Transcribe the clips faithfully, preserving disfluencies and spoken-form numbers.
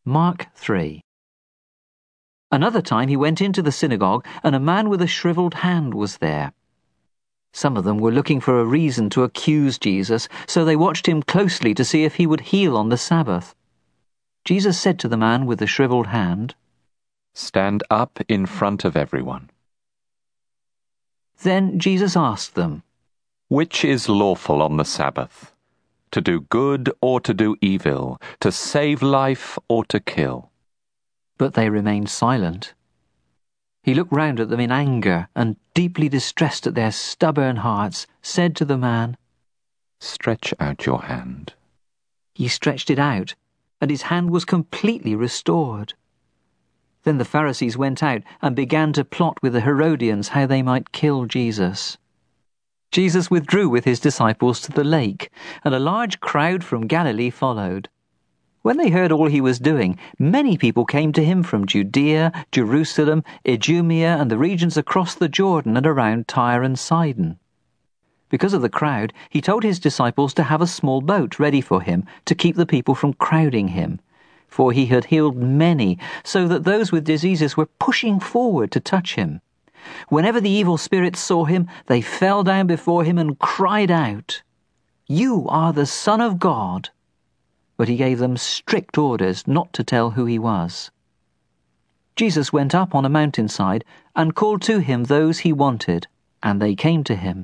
Mark three. Another time he went into the synagogue, and a man with a shriveled hand was there. Some of them were looking for a reason to accuse Jesus, so they watched him closely to see if he would heal on the Sabbath. Jesus said to the man with the shriveled hand, "Stand up in front of everyone." Then Jesus asked them, "Which is lawful on the Sabbath? To do good or to do evil? To save life or to kill?" But they remained silent. He looked round at them in anger and, deeply distressed at their stubborn hearts, said to the man, "Stretch out your hand." He stretched it out, and his hand was completely restored. Then the Pharisees went out and began to plot with the Herodians how they might kill Jesus. Jesus withdrew with his disciples to the lake, and a large crowd from Galilee followed. When they heard all he was doing, many people came to him from Judea, Jerusalem, Idumea, and the regions across the Jordan and around Tyre and Sidon. Because of the crowd, he told his disciples to have a small boat ready for him to keep the people from crowding him, for he had healed many, so that those with diseases were pushing forward to touch him. Whenever the evil spirits saw him, they fell down before him and cried out, "You are the Son of God." But he gave them strict orders not to tell who he was. Jesus went up on a mountainside and called to him those he wanted, and they came to him.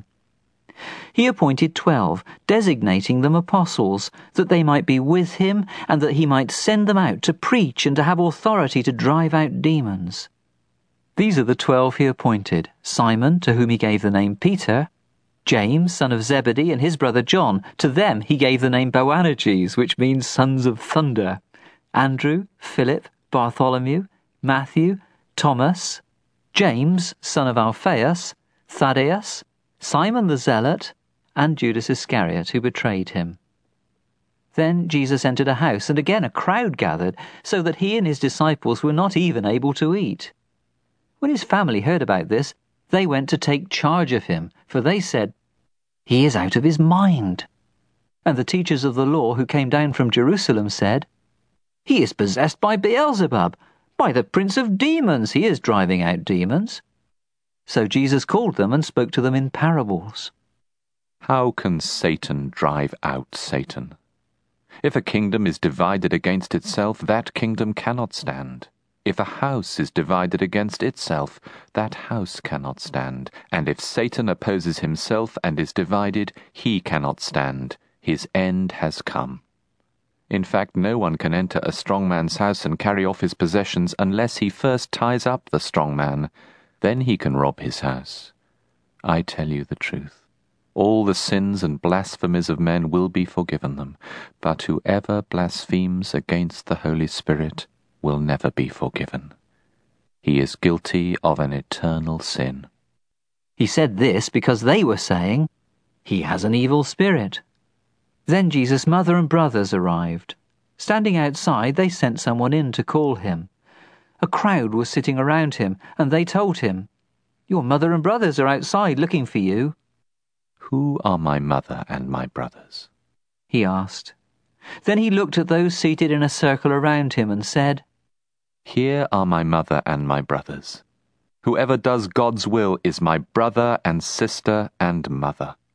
He appointed twelve, designating them apostles, that they might be with him and that he might send them out to preach and to have authority to drive out demons. These are the twelve he appointed: Simon, to whom he gave the name Peter; James, son of Zebedee, and his brother John. To them he gave the name Boanerges, which means sons of thunder; Andrew, Philip, Bartholomew, Matthew, Thomas, James, son of Alphaeus, Thaddeus, Simon the Zealot, and Judas Iscariot, who betrayed him. Then Jesus entered a house, and again a crowd gathered, so that he and his disciples were not even able to eat. When his family heard about this, they went to take charge of him, for they said, "He is out of his mind." And the teachers of the law who came down from Jerusalem said, "He is possessed by Beelzebub. By the prince of demons he is driving out demons." So Jesus called them and spoke to them in parables. How can Satan drive out Satan? If a kingdom is divided against itself, that kingdom cannot stand. If a house is divided against itself, that house cannot stand. And if Satan opposes himself and is divided, he cannot stand. His end has come. In fact, no one can enter a strong man's house and carry off his possessions unless he first ties up the strong man. Then he can rob his house. I tell you the truth. All the sins and blasphemies of men will be forgiven them, but whoever blasphemes against the Holy Spirit will never be forgiven. He is guilty of an eternal sin. He said this because they were saying, "He has an evil spirit." Then Jesus' mother and brothers arrived. Standing outside, they sent someone in to call him. A crowd was sitting around him, and they told him, "Your mother and brothers are outside looking for you." "Who are my mother and my brothers?" he asked. Then he looked at those seated in a circle around him and said, "Here are my mother and my brothers. Whoever does God's will is my brother and sister and mother."